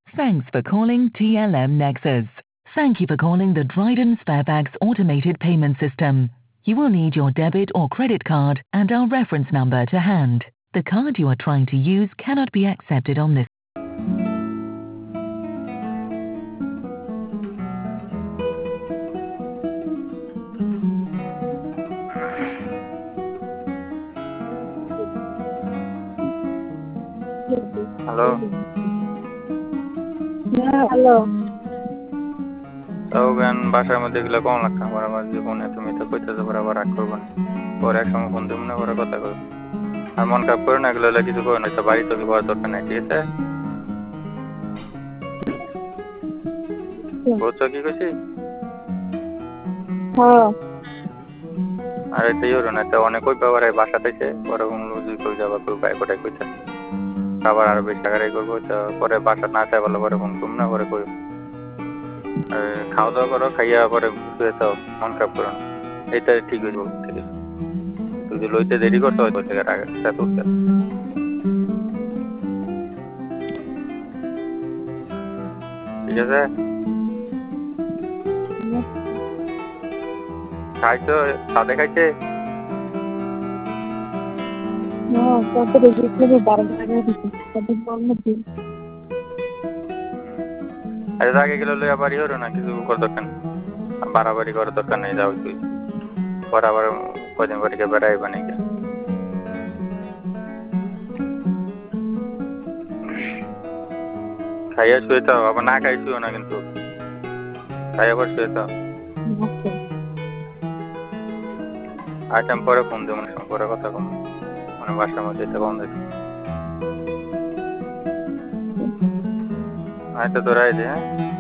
Thanks for calling TLM Nexus. Thank you for calling the Dryden Sparebags automated payment system. You will need your debit or credit card and our reference number to hand. The card you are trying to use cannot be accepted on this. Hello. হ্যাঁ, hello. তাও জ্ঞান বাসার মধ্যে এগুলো কম লাগতো আমার আমার জীবনে তুমি তো কইতেছো পরে আবার রাগ করবো না পরে এক সময় ফোন দেবো না পরে কথা করবো আর মন খারাপ করে না এগুলো হলে কিছু করো না তো বাড়ি তো করার দরকার নাই ঠিক আছে বুঝছো কি কইছি হ্যাঁ। আর এটা ইয়ে না তো অনেক ওই ব্যাপারে বাসা থেকে পরে যদি কই যাবা কেউ বাইক ওটাই কইতে আবার আরো বেশি টাকা রেই করবো তো পরে বাসা না চাই ভালো পরে ফোন করবো না পরে কই খাওয়া দাওয়া করো খাইয়া পরে শুয়ে থাও মন খারাপ করো না এইটা ঠিক হয়ে যাবো ঠিক আছে যদি লইতে দেরি করতে হয় থেকে টাকা ঠিক আছে খাইছো সাদে খাইছে আগে গেলে লইয়া বাড়ি হলো না কিছু করার দরকার নেই বাড়াবাড়ি করার দরকার নেই যাও তুই পরে আবার কদিন পরে গিয়ে বেড়াইবা নাকি খাইয়া শুয়ে থাও আবার না খাই শুয়েও না কিন্তু খাই আবার শুয়ে থাও আইটেম পরে ফোন দেবো মানে পরে কথা কম মানে বাসার মধ্যে এটা বন্ধ আচ্ছা তোরাই দে হ্যাঁ